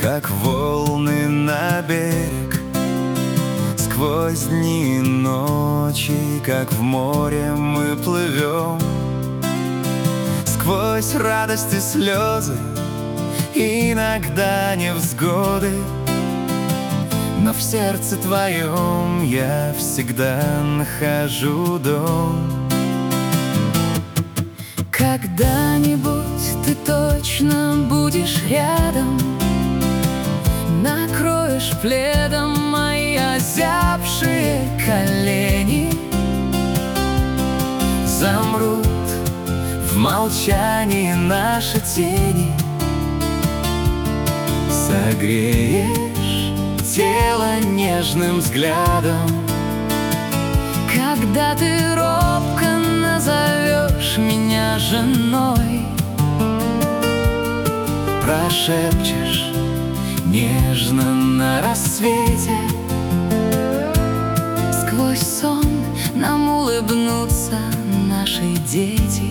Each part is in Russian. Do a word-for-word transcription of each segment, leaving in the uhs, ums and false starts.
как волны на берег. Сквозь дни и ночи, как в море мы плывем. Сквозь радости, слезы, иногда невзгоды, но в сердце твоем я всегда нахожу дом. Когда-нибудь ты точно будешь рядом, накроешь пледом мои озябшие колени. Замрут в молчании наши тени. Согреешь тело нежным взглядом. Когда ты робко назовешь меня женой, прошепчешь нежно на рассвете. Сквозь сон нам улыбнутся наши дети.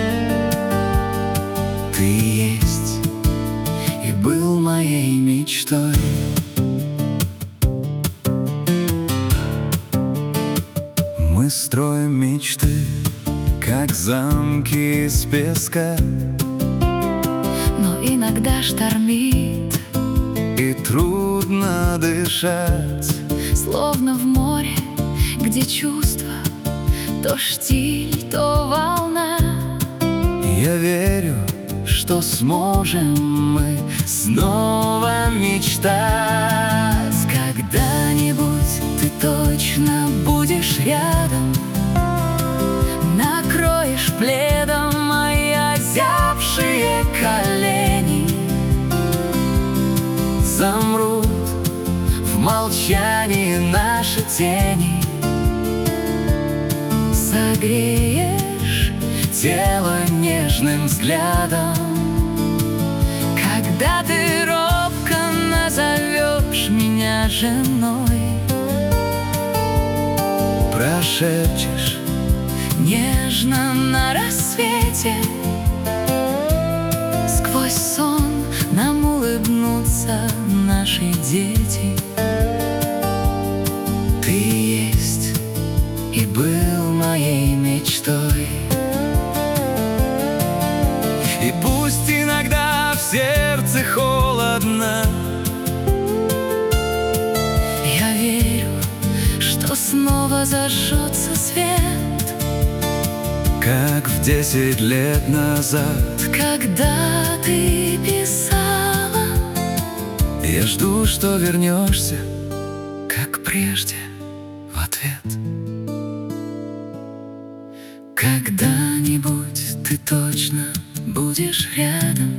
Ты есть и был моей мечтой. Мы строим мечты, как замки из песка, но иногда штормит, и трудно дышать. словно в море, где чувства то штиль, то волна. Я верю, что сможем мы снова мечтать. Когда-нибудь ты точно будешь рядом, накроешь пледом мои озябшие колени. Замрут в молчании наши тени. Согреешь Тело нежным взглядом. когда ты робко назовешь меня женой, Прошепчешь нежно на рассвете. Сквозь сон нам улыбнутся наши дети. ты есть и был моей мечтой. И пусть иногда в сердце холодно, Я верю, что снова зажжется свет, как в десять лет назад. когда ты писала. Я жду, что вернешься, как прежде, в ответ. Когда-нибудь ты точно будешь рядом,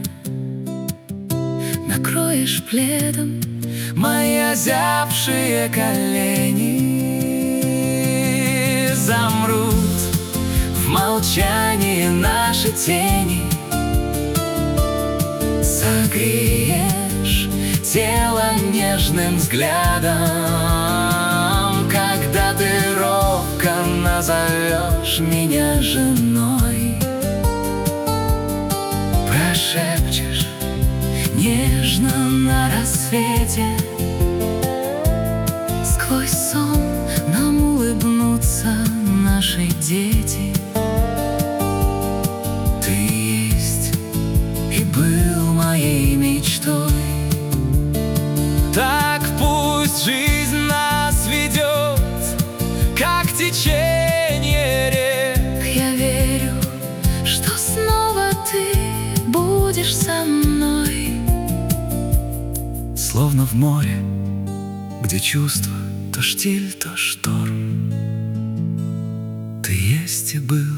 накроешь пледом Мои озябшие колени. Замрут в молчании наши тени. Согреешь тело нежным взглядом, когда ты робко назовешь меня женой. Прошепчешь нежно на рассвете. Сквозь сон нам улыбнутся наши дети. ты есть и был моей мечтой. Так пусть жизнь нас ведет, как течение рек. Я верю, что снова ты будешь со мной. Словно в море, где чувства то штиль, то шторм. Ты есть и был